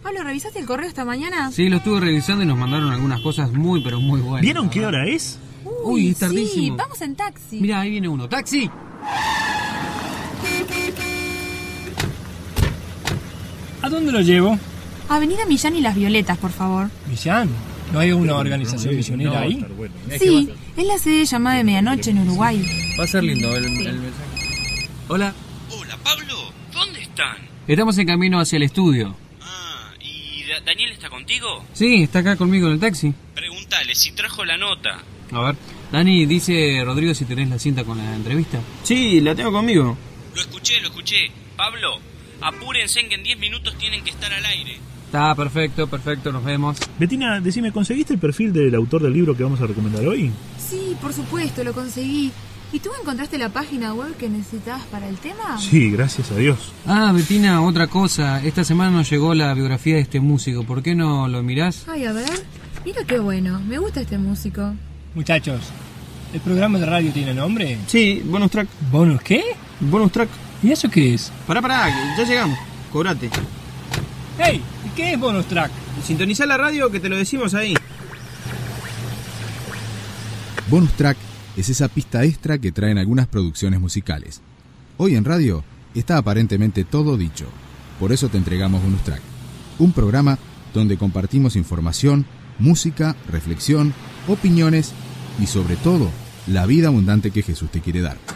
Pablo, ¿revisaste el correo esta mañana? Sí, lo estuve revisando y nos mandaron algunas cosas muy, pero muy buenas. ¿Vieron qué hora es? Uy, es tardísimo. Sí, vamos en taxi. Mira, ahí viene uno. ¡Taxi! ¿A dónde lo llevo? Avenida Millán y Las Violetas, por favor. ¿Millán? ¿No hay una organización misionera ahí? Sí, es la sede llamada de Medianoche en Uruguay. Va a ser lindo el mensaje. Hola. Hola, Pablo. ¿Dónde están? Estamos en camino hacia el estudio. ¿Y Daniel está contigo? Sí, está acá conmigo en el taxi. Pregúntale si trajo la nota. A ver. Dani, dice Rodrigo si tenés la cinta con la entrevista. Sí, la tengo conmigo. Lo escuché. Pablo, apúrense en que en 10 minutos tienen que estar al aire. Está perfecto, nos vemos. Betina, decime, ¿conseguiste el perfil del autor del libro que vamos a recomendar hoy? Sí, por supuesto, lo conseguí. ¿Y tú encontraste la página web que necesitabas para el tema? Sí, gracias a Dios. Ah, Betina, otra cosa. Esta semana nos llegó la biografía de este músico. ¿Por qué no lo mirás? Ay, a ver. Mira qué bueno. Me gusta este músico. Muchachos, ¿el programa de radio tiene nombre? Sí, bonus track. ¿Bonus qué? Bonus track. ¿Y eso qué es? Pará, ya llegamos. Cobrate. ¡Hey! ¿Y qué es bonus track? Sintonizá la radio que te lo decimos ahí. Bonus track es esa pista extra que traen algunas producciones musicales. Hoy en radio está aparentemente todo dicho. Por eso te entregamos Bonus Track, un programa donde compartimos información, música, reflexión, opiniones y sobre todo, la vida abundante que Jesús te quiere dar.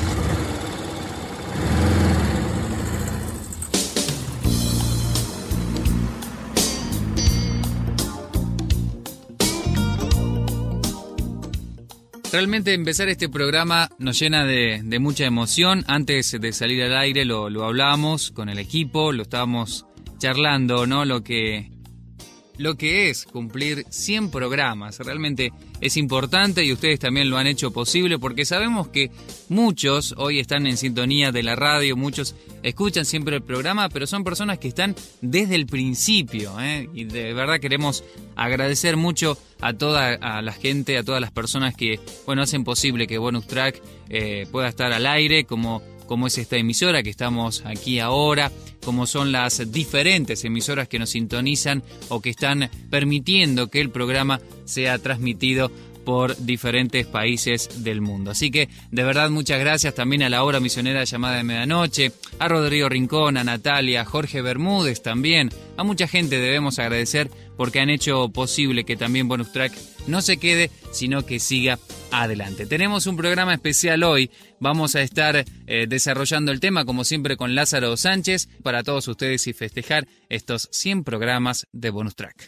Realmente empezar este programa nos llena de mucha emoción. Antes de salir al aire lo hablábamos con el equipo, lo estábamos charlando, ¿no? Lo que es cumplir 100 programas. Realmente es importante y ustedes también lo han hecho posible porque sabemos que muchos hoy están en sintonía de la radio, muchos escuchan siempre el programa, pero son personas que están desde el principio, y de verdad queremos agradecer mucho a toda la gente, a todas las personas que hacen posible que Bonus Track pueda estar al aire, como es esta emisora que estamos aquí ahora, como son las diferentes emisoras que nos sintonizan o que están permitiendo que el programa sea transmitido por diferentes países del mundo. Así que, de verdad, muchas gracias también a la hora misionera llamada de Medianoche, a Rodrigo Rincón, a Natalia, a Jorge Bermúdez también. A mucha gente debemos agradecer porque han hecho posible que también Bonus Track no se quede, sino que siga adelante. Tenemos un programa especial hoy. Vamos a estar desarrollando el tema, como siempre, con Lázaro Sánchez, para todos ustedes y festejar estos 100 programas de Bonus Track.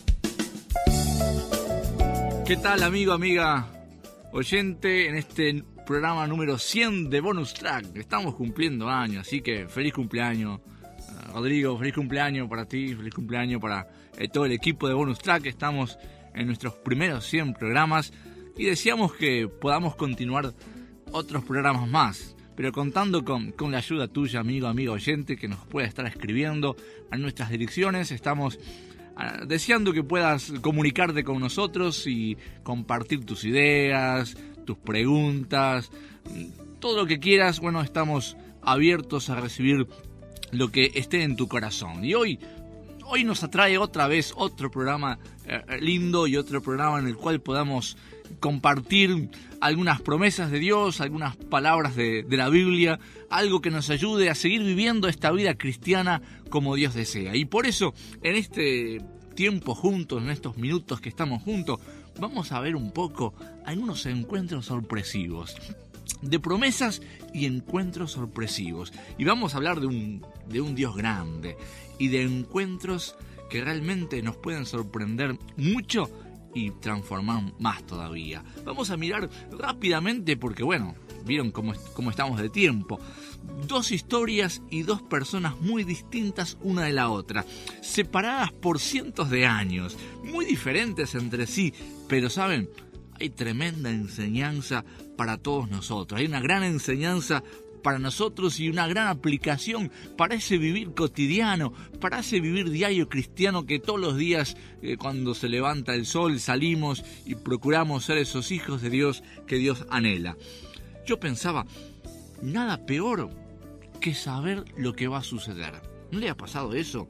¿Qué tal, amigo, amiga, oyente, en este programa número 100 de Bonus Track? Estamos cumpliendo años, así que feliz cumpleaños, Rodrigo, feliz cumpleaños para ti, feliz cumpleaños para todo el equipo de Bonus Track. Estamos en nuestros primeros 100 programas y deseamos que podamos continuar otros programas más, pero contando con la ayuda tuya, amigo, amiga oyente, que nos pueda estar escribiendo a nuestras direcciones. Estamos deseando que puedas comunicarte con nosotros y compartir tus ideas, tus preguntas, todo lo que quieras. Estamos abiertos a recibir lo que esté en tu corazón. Y hoy nos atrae otra vez otro programa lindo y otro programa en el cual podamos compartir algunas promesas de Dios, algunas palabras de la Biblia, algo que nos ayude a seguir viviendo esta vida cristiana como Dios desea. Y por eso, en este tiempo juntos, en estos minutos que estamos juntos, vamos a ver un poco algunos encuentros sorpresivos, de promesas y encuentros sorpresivos. Y vamos a hablar de un Dios grande y de encuentros que realmente nos pueden sorprender mucho y transformar más todavía. Vamos a mirar rápidamente porque, vieron cómo estamos de tiempo. 2 historias y 2 personas muy distintas una de la otra, separadas por cientos de años, muy diferentes entre sí, pero ¿saben? Hay tremenda enseñanza para todos nosotros. Hay una gran enseñanza para nosotros y una gran aplicación para ese vivir cotidiano, para ese vivir diario cristiano que todos los días, cuando se levanta el sol, salimos y procuramos ser esos hijos de Dios que Dios anhela. Yo pensaba, nada peor que saber lo que va a suceder. ¿No le ha pasado eso?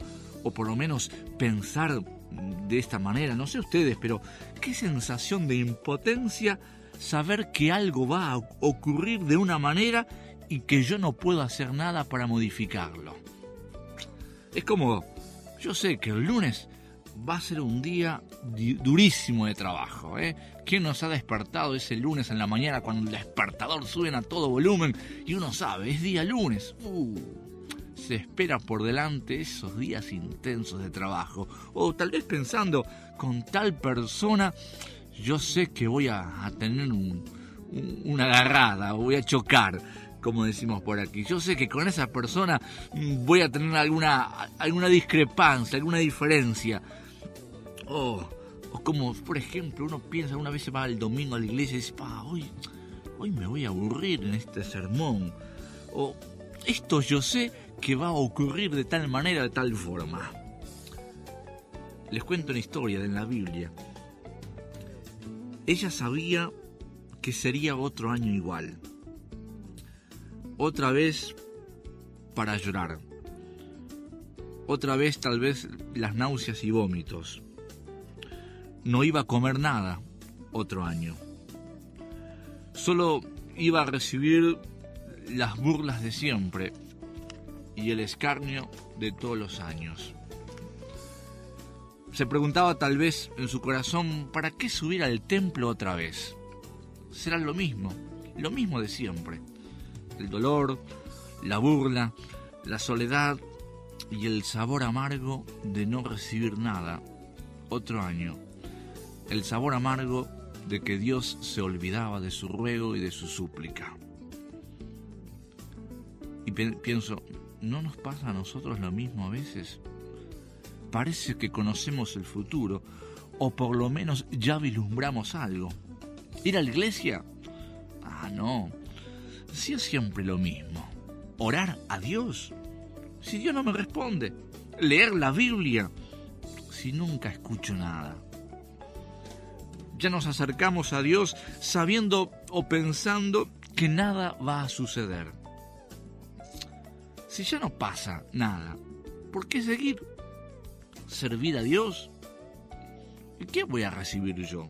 o por lo menos pensar de esta manera. No sé ustedes, pero qué sensación de impotencia saber que algo va a ocurrir de una manera y que yo no puedo hacer nada para modificarlo. Es como, yo sé que el lunes va a ser un día durísimo de trabajo, ¿eh? ¿Quién nos ha despertado ese lunes en la mañana cuando el despertador sube a todo volumen y uno sabe, es día lunes? Se espera por delante esos días intensos de trabajo. O tal vez pensando, con tal persona yo sé que voy a tener una agarrada, o voy a chocar, como decimos por aquí. Yo sé que con esa persona voy a tener alguna discrepancia, alguna diferencia. O como, por ejemplo, uno piensa, una vez se va el domingo a la iglesia y dice, hoy me voy a aburrir en este sermón. O esto yo sé que va a ocurrir de tal manera, de tal forma. Les cuento una historia de la Biblia. Ella sabía que sería otro año igual. Otra vez para llorar. Otra vez tal vez las náuseas y vómitos. No iba a comer nada otro año. Solo iba a recibir las burlas de siempre y el escarnio de todos los años. Se preguntaba tal vez en su corazón, ¿para qué subir al templo otra vez? Será lo mismo de siempre. El dolor, la burla, la soledad y el sabor amargo de no recibir nada otro año. El sabor amargo de que Dios se olvidaba de su ruego y de su súplica. Y pienso, ¿no nos pasa a nosotros lo mismo a veces? Parece que conocemos el futuro, o por lo menos ya vislumbramos algo. ¿Ir a la iglesia? No. Si es siempre lo mismo. ¿Orar a Dios? Si Dios no me responde. ¿Leer la Biblia? Si nunca escucho nada. Ya nos acercamos a Dios sabiendo o pensando que nada va a suceder. Si ya no pasa nada, ¿por qué seguir? ¿Servir a Dios? ¿Y qué voy a recibir yo?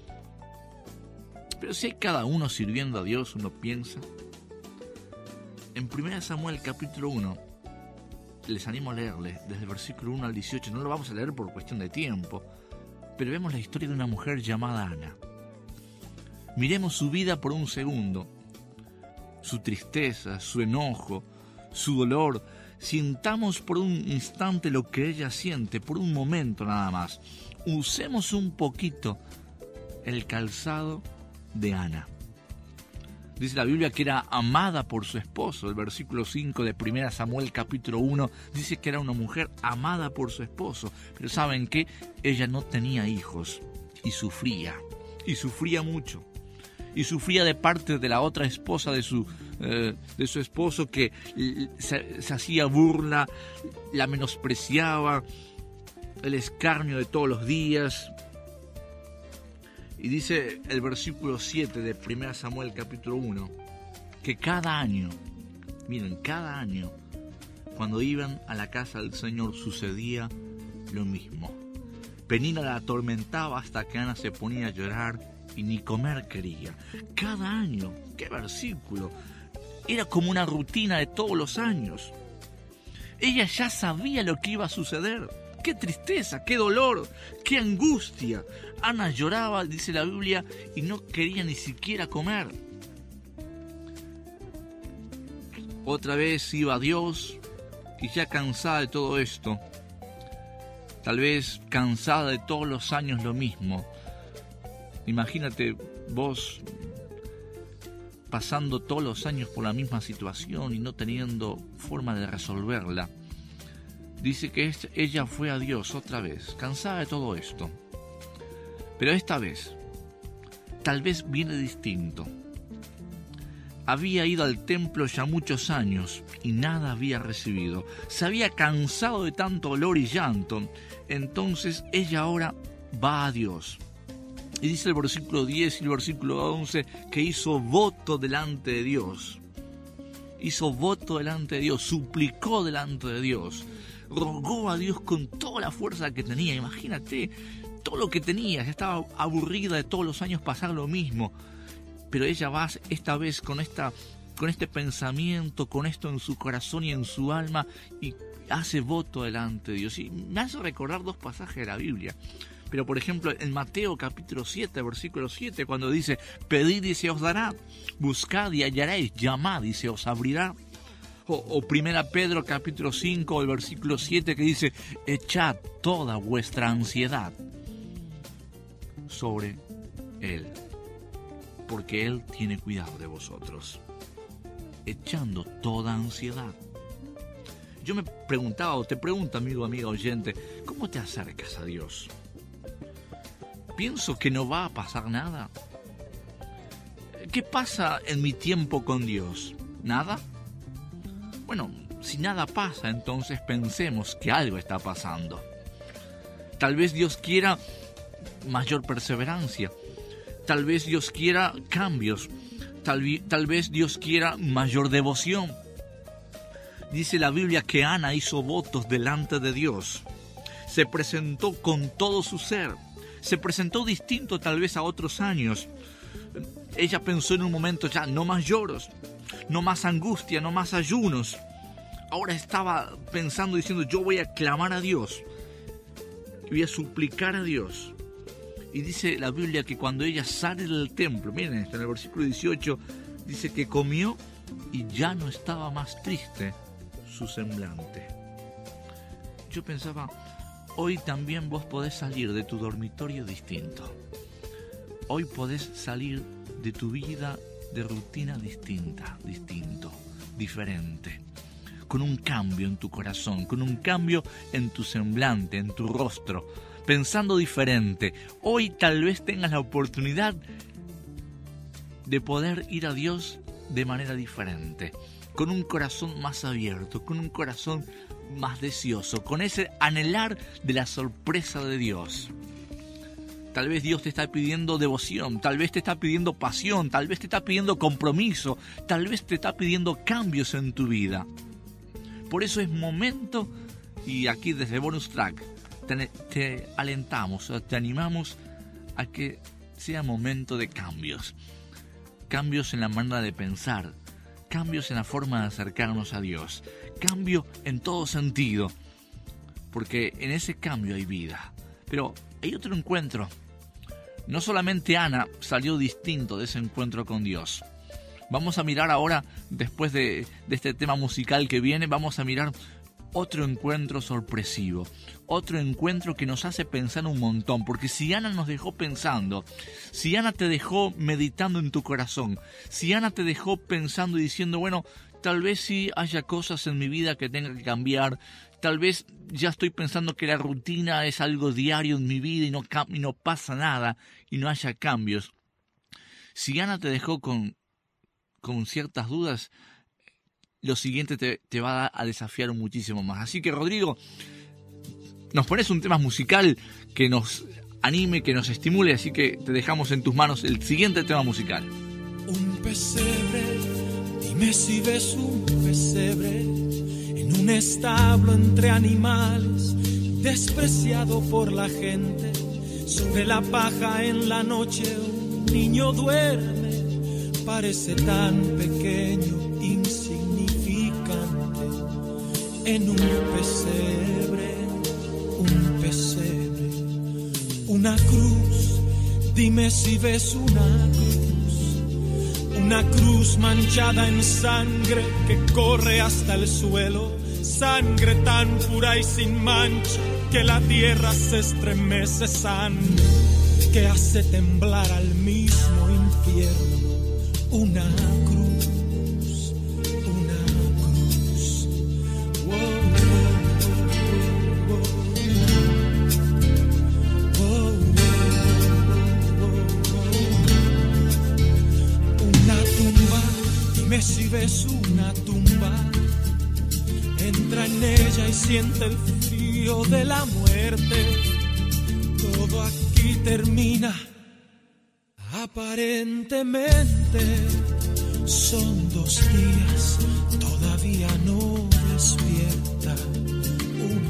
Pero si hay cada uno sirviendo a Dios, uno piensa. En 1 Samuel capítulo 1, les animo a leerle desde el versículo 1 al 18, no lo vamos a leer por cuestión de tiempo, pero vemos la historia de una mujer llamada Ana. Miremos su vida por un segundo, su tristeza, su enojo, su dolor. Sintamos por un instante lo que ella siente, por un momento nada más. Usemos un poquito el calzado de Ana. Dice la Biblia que era amada por su esposo. El versículo 5 de 1 Samuel capítulo 1 dice que era una mujer amada por su esposo. Pero ¿saben qué? Ella no tenía hijos y sufría mucho. Y sufría de parte de la otra esposa de su esposo, que se hacía burla, la menospreciaba, el escarnio de todos los días. Y dice el versículo 7 de 1 Samuel capítulo 1, que cada año, cuando iban a la casa del Señor sucedía lo mismo. Penina la atormentaba hasta que Ana se ponía a llorar y ni comer quería. Cada año, qué versículo, era como una rutina de todos los años. Ella ya sabía lo que iba a suceder. ¡Qué tristeza, qué dolor, qué angustia! Ana lloraba, dice la Biblia, y no quería ni siquiera comer. Otra vez iba a Dios, y ya cansada de todo esto, tal vez cansada de todos los años lo mismo. Imagínate vos pasando todos los años por la misma situación y no teniendo forma de resolverla. Dice que ella fue a Dios otra vez, cansada de todo esto. Pero esta vez, tal vez viene distinto. Había ido al templo ya muchos años y nada había recibido. Se había cansado de tanto dolor y llanto. Entonces ella ahora va a Dios. Y dice el versículo 10 y el versículo 11 que hizo voto delante de Dios. Hizo voto delante de Dios, suplicó delante de Dios. rogó a Dios con toda la fuerza que tenía. Imagínate todo lo que tenía, ya estaba aburrida de todos los años pasar lo mismo. Pero ella va esta vez con este pensamiento, con esto en su corazón y en su alma, y hace voto delante de Dios. Y me hace recordar 2 pasajes de la Biblia. Pero por ejemplo en Mateo capítulo 7, versículo 7, cuando dice: pedid y se os dará, buscad y hallaréis, llamad y se os abrirá. O 1 Pedro capítulo 5, el versículo 7, que dice: echad toda vuestra ansiedad sobre Él, porque Él tiene cuidado de vosotros. Echando toda ansiedad. Yo me preguntaba, o te pregunto, amigo, amiga oyente, ¿cómo te acercas a Dios? ¿Pienso que no va a pasar nada? ¿Qué pasa en mi tiempo con Dios? ¿Nada? Bueno, si nada pasa, entonces pensemos que algo está pasando. Tal vez Dios quiera mayor perseverancia. Tal vez Dios quiera cambios. Tal vez Dios quiera mayor devoción. Dice la Biblia que Ana hizo votos delante de Dios. Se presentó con todo su ser. Se presentó distinto tal vez a otros años. Ella pensó en un momento: ya, no más lloros, no más angustia, no más ayunos. Ahora estaba pensando, diciendo: yo voy a clamar a Dios, voy a suplicar a Dios. Y dice la Biblia que cuando ella sale del templo, miren esto, en el versículo 18, dice que comió y ya no estaba más triste su semblante. Yo pensaba, hoy también vos podés salir de tu dormitorio distinto. Hoy podés salir de tu vida de rutina distinto, diferente. Con un cambio en tu corazón, con un cambio en tu semblante, en tu rostro, pensando diferente. Hoy tal vez tengas la oportunidad de poder ir a Dios de manera diferente, con un corazón más abierto, con un corazón más deseoso, con ese anhelar de la sorpresa de Dios. Tal vez Dios te está pidiendo devoción, tal vez te está pidiendo pasión, tal vez te está pidiendo compromiso, tal vez te está pidiendo cambios en tu vida. Por eso es momento, y aquí desde Bonus Track te alentamos, te animamos a que sea momento de cambios. Cambios en la manera de pensar, cambios en la forma de acercarnos a Dios, cambio en todo sentido, porque en ese cambio hay vida. Pero hay otro encuentro. No solamente Ana salió distinto de ese encuentro con Dios. Vamos a mirar ahora, después de este tema musical que viene, vamos a mirar otro encuentro sorpresivo, otro encuentro que nos hace pensar un montón, porque si Ana nos dejó pensando, si Ana te dejó meditando en tu corazón, si Ana te dejó pensando y diciendo, bueno, tal vez sí haya cosas en mi vida que tenga que cambiar, tal vez ya estoy pensando que la rutina es algo diario en mi vida y no pasa nada y no haya cambios. Si Ana te dejó con ciertas dudas, lo siguiente te va a desafiar muchísimo más. Así que, Rodrigo, nos pones un tema musical que nos anime, que nos estimule, así que te dejamos en tus manos el siguiente tema musical. Un pesebre, dime si ves un pesebre en un establo entre animales, despreciado por la gente. Sobre la paja en la noche un niño duerme, parece tan pequeño, insignificante. En un pesebre, una cruz, dime si ves una cruz manchada en sangre que corre hasta el suelo, sangre tan pura y sin mancha que la tierra se estremece, sangre que hace temblar al mismo infierno. Una cruz, oh, oh, oh, oh. Una tumba, dime si ves una tumba, entra en ella y siente el frío de la muerte. Todo aquí termina. Aparentemente son 2 días, todavía no despierta.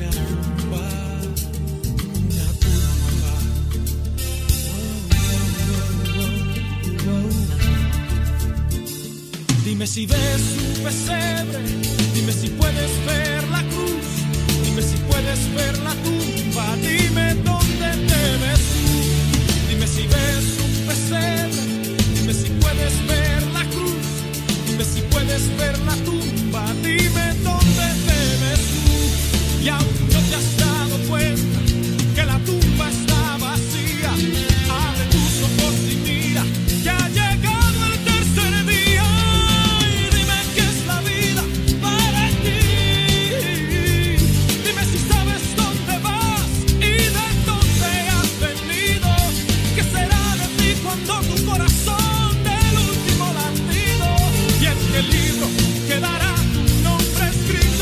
si ves un pesebre, dime si puedes ver la cruz, dime si puedes ver la tumba, dime dónde te ves tú. Dime si ves un pesebre, dime si puedes ver la cruz, dime si puedes ver la tumba, dime dónde te ves tú. Y aún no te has dado cuenta que la tumba está vacía, abre tus ojos y mira que ha llegado el tercer día. Y dime qué es la vida para ti. Dime si sabes dónde vas y de dónde has venido. ¿Qué será de ti cuando tu corazón dé el último latido? Y en qué libro quedará tu nombre escrito.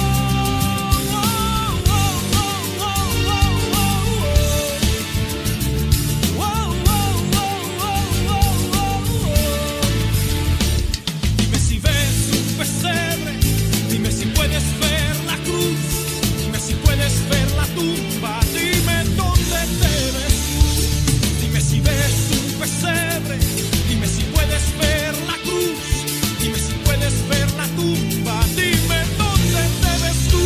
Dime si ves un pesebre, dime si puedes ver la cruz, dime si puedes ver la tumba, dime dónde te ves tú. Dime si ves un pesebre, dime si puedes ver la cruz, dime si puedes ver la tumba, dime dónde te ves tú.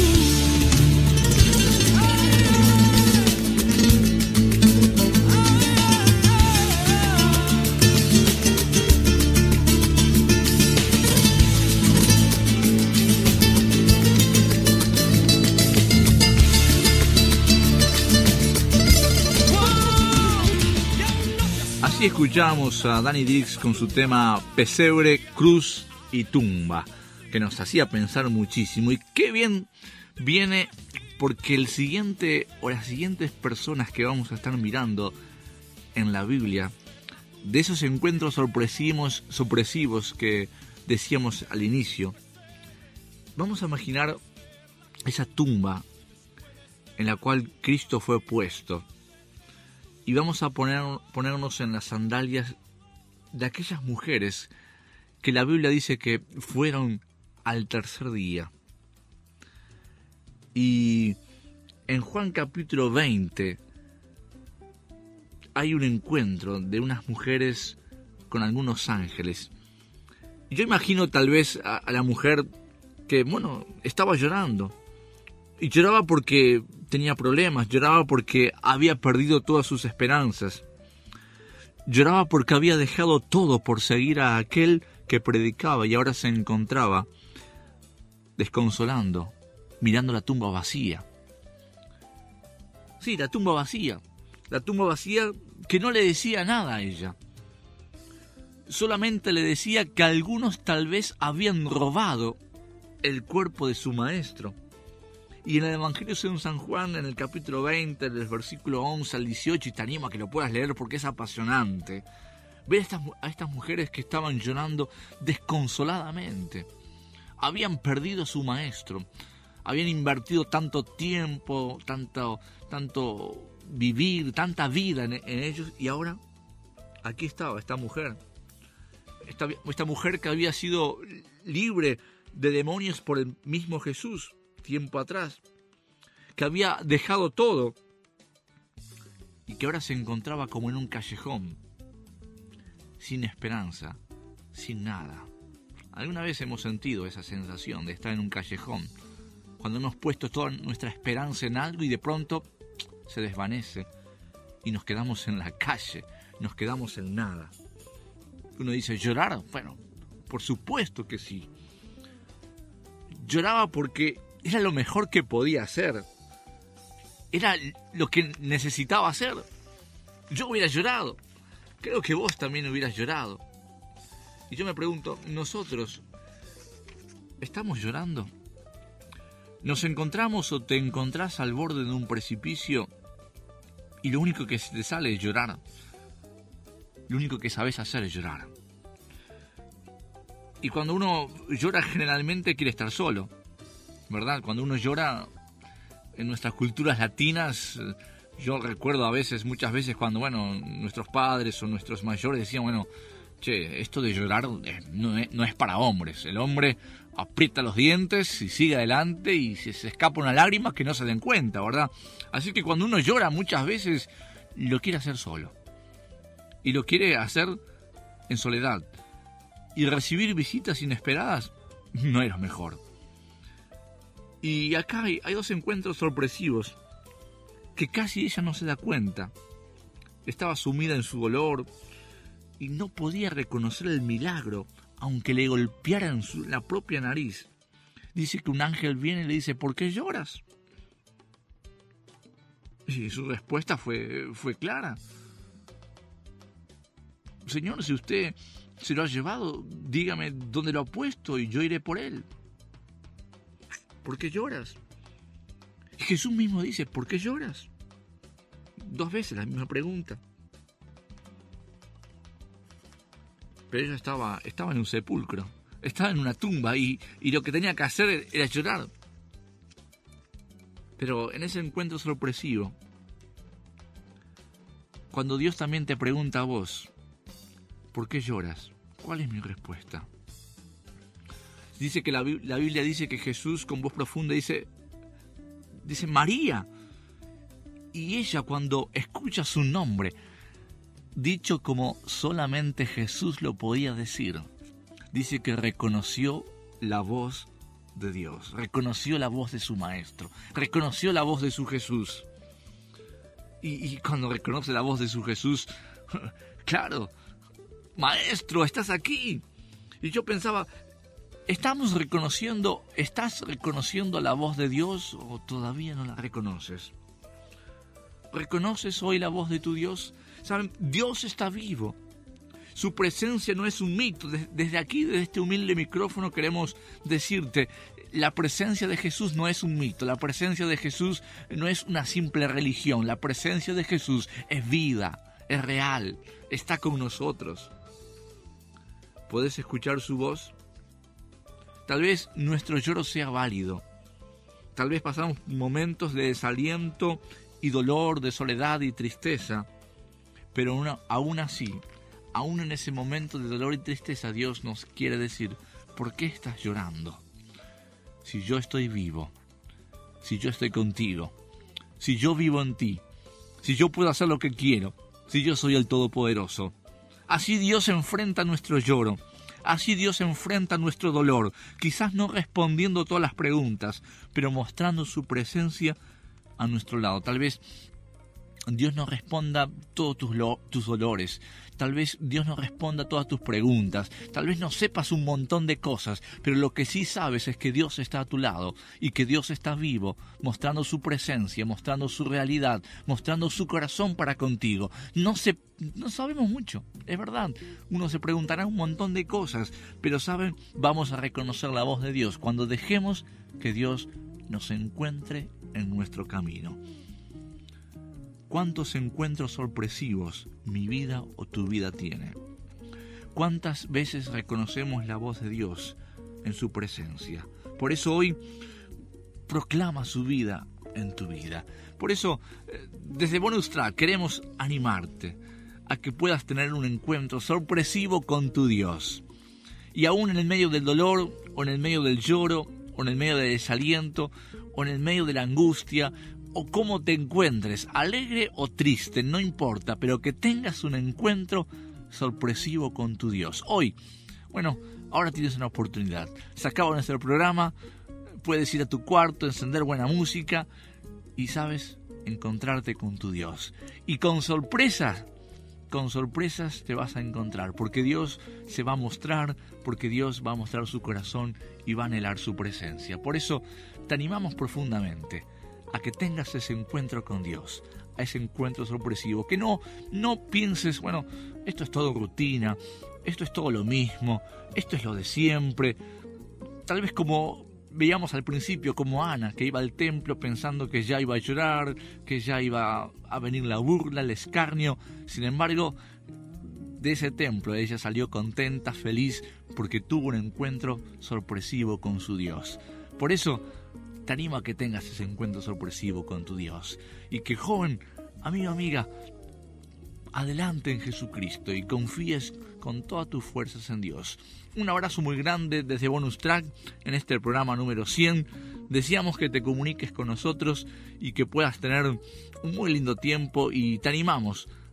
Así escuchamos a Danny Diggs con su tema Pesebre, Cruz y Tumba, que nos hacía pensar muchísimo. Y qué bien viene, porque el siguiente o las siguientes personas que vamos a estar mirando en la Biblia, de esos encuentros sorpresivos que decíamos al inicio, vamos a imaginar esa tumba en la cual Cristo fue puesto. Y vamos a ponernos en las sandalias de aquellas mujeres que la Biblia dice que fueron al tercer día. Y en Juan capítulo 20 hay un encuentro de unas mujeres con algunos ángeles. Yo imagino tal vez a la mujer que, estaba llorando. Y lloraba porque tenía problemas, lloraba porque había perdido todas sus esperanzas. Lloraba porque había dejado todo por seguir a aquel que predicaba y ahora se encontraba desconsolando, mirando la tumba vacía. Sí, la tumba vacía que no le decía nada a ella. Solamente le decía que algunos tal vez habían robado el cuerpo de su maestro. Y en el Evangelio según San Juan, en el capítulo 20, del versículo 11 al 18, y te animo a que lo puedas leer porque es apasionante, ver a estas mujeres que estaban llorando desconsoladamente. Habían perdido a su maestro, habían invertido tanto tiempo, tanto vivir, tanta vida en ellos, y ahora aquí estaba esta mujer. Esta mujer que había sido libre de demonios por el mismo Jesús tiempo atrás, que había dejado todo y que ahora se encontraba como en un callejón, sin esperanza, sin nada. ¿Alguna vez hemos sentido esa sensación de estar en un callejón, cuando hemos puesto toda nuestra esperanza en algo y de pronto se desvanece y nos quedamos en la calle, nos quedamos en nada? Uno dice, ¿llorar? Bueno, por supuesto que sí. Lloraba porque era lo mejor que podía hacer. Era lo que necesitaba hacer. Yo hubiera llorado. Creo que vos también hubieras llorado. Y yo me pregunto, ¿nosotros estamos llorando? ¿Nos encontramos o te encontrás al borde de un precipicio y lo único que te sale es llorar? Lo único que sabes hacer es llorar. Y cuando uno llora generalmente quiere estar solo, ¿verdad? Cuando uno llora en nuestras culturas latinas, yo recuerdo muchas veces cuando, nuestros padres o nuestros mayores decían, esto de llorar no es para hombres. El hombre aprieta los dientes y sigue adelante y si se escapa una lágrima que no se den cuenta, ¿verdad? Así que cuando uno llora muchas veces lo quiere hacer solo. Y lo quiere hacer en soledad. y recibir visitas inesperadas no es lo mejor. Y acá hay dos encuentros sorpresivos que casi ella no se da cuenta. Estaba sumida en su dolor y no podía reconocer el milagro, aunque le golpeara en la propia nariz. Dice que un ángel viene y le dice: ¿por qué lloras? Y su respuesta fue clara: Señor, si usted se lo ha llevado, dígame dónde lo ha puesto y yo iré por él. ¿Por qué lloras? Y Jesús mismo dice: ¿por qué lloras? 2 veces la misma pregunta. Pero ella estaba en un sepulcro, estaba en una tumba y lo que tenía que hacer era llorar. Pero en ese encuentro sorpresivo, cuando Dios también te pregunta a vos: ¿por qué lloras? ¿Cuál es mi respuesta? Dice que la Biblia dice que Jesús con voz profunda dice María. Y ella, cuando escucha su nombre, dicho como solamente Jesús lo podía decir, dice que reconoció la voz de Dios, reconoció la voz de su Maestro, reconoció la voz de su Jesús. Y cuando reconoce la voz de su Jesús, claro, Maestro, estás aquí. Y yo pensaba, ¿estás reconociendo la voz de Dios o todavía no la reconoces? ¿Reconoces hoy la voz de tu Dios? ¿Saben? Dios está vivo. Su presencia no es un mito. Desde aquí, desde este humilde micrófono, queremos decirte: la presencia de Jesús no es un mito. La presencia de Jesús no es una simple religión. La presencia de Jesús es vida, es real, está con nosotros. ¿Podés escuchar su voz? Tal vez nuestro lloro sea válido. Tal vez pasamos momentos de desaliento y dolor, de soledad y tristeza. Pero aún así, aún en ese momento de dolor y tristeza, Dios nos quiere decir: ¿por qué estás llorando? Si yo estoy vivo, si yo estoy contigo, si yo vivo en ti, si yo puedo hacer lo que quiero, si yo soy el Todopoderoso. Así Dios enfrenta nuestro lloro, así Dios enfrenta nuestro dolor, quizás no respondiendo todas las preguntas, pero mostrando su presencia a nuestro lado. Tal vez Dios no responda todos tus dolores, tal vez Dios no responda todas tus preguntas, tal vez no sepas un montón de cosas, pero lo que sí sabes es que Dios está a tu lado y que Dios está vivo, mostrando su presencia, mostrando su realidad, mostrando su corazón para contigo. No sabemos mucho, es verdad, uno se preguntará un montón de cosas, pero saben, vamos a reconocer la voz de Dios cuando dejemos que Dios nos encuentre en nuestro camino. ¿Cuántos encuentros sorpresivos mi vida o tu vida tiene? ¿Cuántas veces reconocemos la voz de Dios en su presencia? Por eso hoy proclama su vida en tu vida. Por eso, desde Bonus Track queremos animarte a que puedas tener un encuentro sorpresivo con tu Dios. Y aún en el medio del dolor, o en el medio del lloro, o en el medio del desaliento, o en el medio de la angustia, o cómo te encuentres, alegre o triste, no importa, pero que tengas un encuentro sorpresivo con tu Dios. Hoy, ahora tienes una oportunidad. Se acaba nuestro programa, puedes ir a tu cuarto, encender buena música y, ¿sabes?, encontrarte con tu Dios. Y con sorpresas te vas a encontrar, porque Dios se va a mostrar, porque Dios va a mostrar su corazón y va a anhelar su presencia. Por eso te animamos profundamente a que tengas ese encuentro con Dios, a ese encuentro sorpresivo, que no pienses, esto es todo rutina, esto es todo lo mismo, esto es lo de siempre. Tal vez como veíamos al principio, como Ana, que iba al templo pensando que ya iba a llorar, que ya iba a venir la burla, el escarnio. Sin embargo, de ese templo ella salió contenta, feliz, porque tuvo un encuentro sorpresivo con su Dios. Por eso te animo a que tengas ese encuentro sorpresivo con tu Dios. Y que, joven, amigo, amiga, adelante en Jesucristo y confíes con todas tus fuerzas en Dios. Un abrazo muy grande desde Bonus Track en este programa número 100. Deseamos que te comuniques con nosotros y que puedas tener un muy lindo tiempo, y te animamos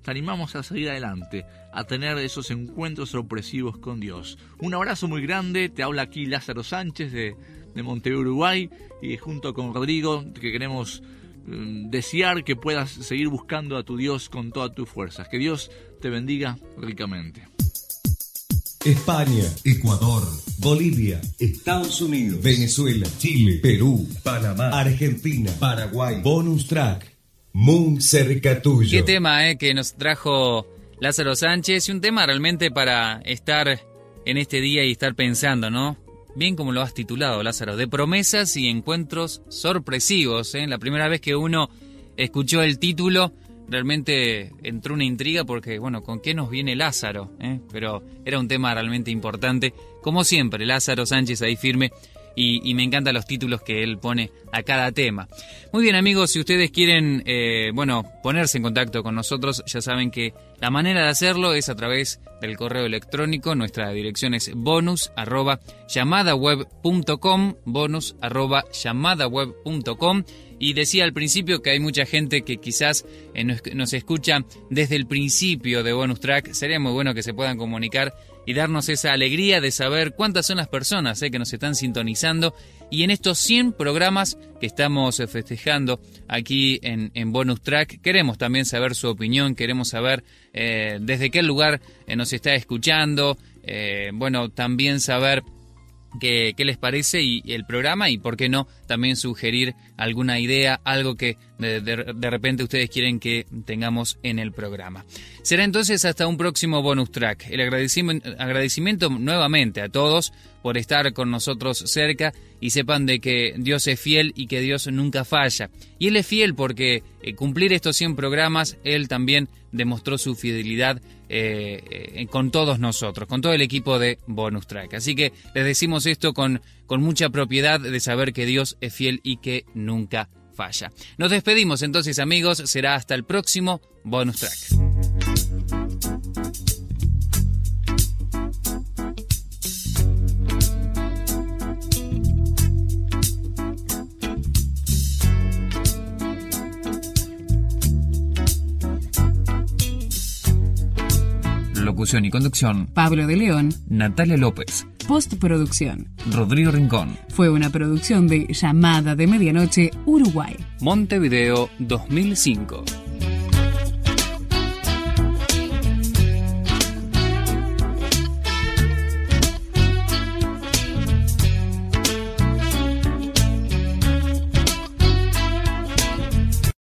te animamos a seguir adelante, a tener esos encuentros sorpresivos con Dios. Un abrazo muy grande, te habla aquí Lázaro Sánchez de Montevideo, Uruguay, y junto con Rodrigo que queremos desear que puedas seguir buscando a tu Dios con todas tus fuerzas. Que Dios te bendiga ricamente. España, Ecuador, Bolivia, Estados Unidos, Venezuela, Chile, Perú, Panamá, Argentina, Paraguay. Bonus track, muy cerca tuyo. Qué tema que nos trajo Lázaro Sánchez, y un tema realmente para estar en este día y estar pensando, ¿no? Bien como lo has titulado, Lázaro, de promesas y encuentros sorpresivos. La primera vez que uno escuchó el título, realmente entró una intriga porque, bueno, ¿con qué nos viene Lázaro? Pero era un tema realmente importante. Como siempre, Lázaro Sánchez ahí firme, y me encantan los títulos que él pone a cada tema. Muy bien, amigos, si ustedes quieren, ponerse en contacto con nosotros, ya saben que la manera de hacerlo es a través del correo electrónico. Nuestra dirección es bonus@llamadaweb.com, bonus@llamadaweb.com. Y decía al principio que hay mucha gente que quizás nos escucha desde el principio de Bonus Track. Sería muy bueno que se puedan comunicar y darnos esa alegría de saber cuántas son las personas que nos están sintonizando. Y en estos 100 programas que estamos festejando aquí en Bonus Track, queremos también saber su opinión, queremos saber desde qué lugar nos está escuchando, también saber qué les parece y el programa, y por qué no también sugerir alguna idea, algo que de repente ustedes quieren que tengamos en el programa. Será entonces hasta un próximo Bonus Track. El agradecimiento nuevamente a todos por estar con nosotros cerca, y sepan de que Dios es fiel y que Dios nunca falla. Y Él es fiel porque cumplir estos 100 programas, Él también demostró su fidelidad con todos nosotros, con todo el equipo de Bonus Track. Así que les decimos esto con mucha propiedad de saber que Dios es fiel y que nunca falla. Nos despedimos entonces, amigos. Será hasta el próximo Bonus Track. Locución y conducción: Pablo de León, Natalia López. Postproducción: Rodrigo Rincón. Fue una producción de Llamada de Medianoche, Uruguay. Montevideo 2005.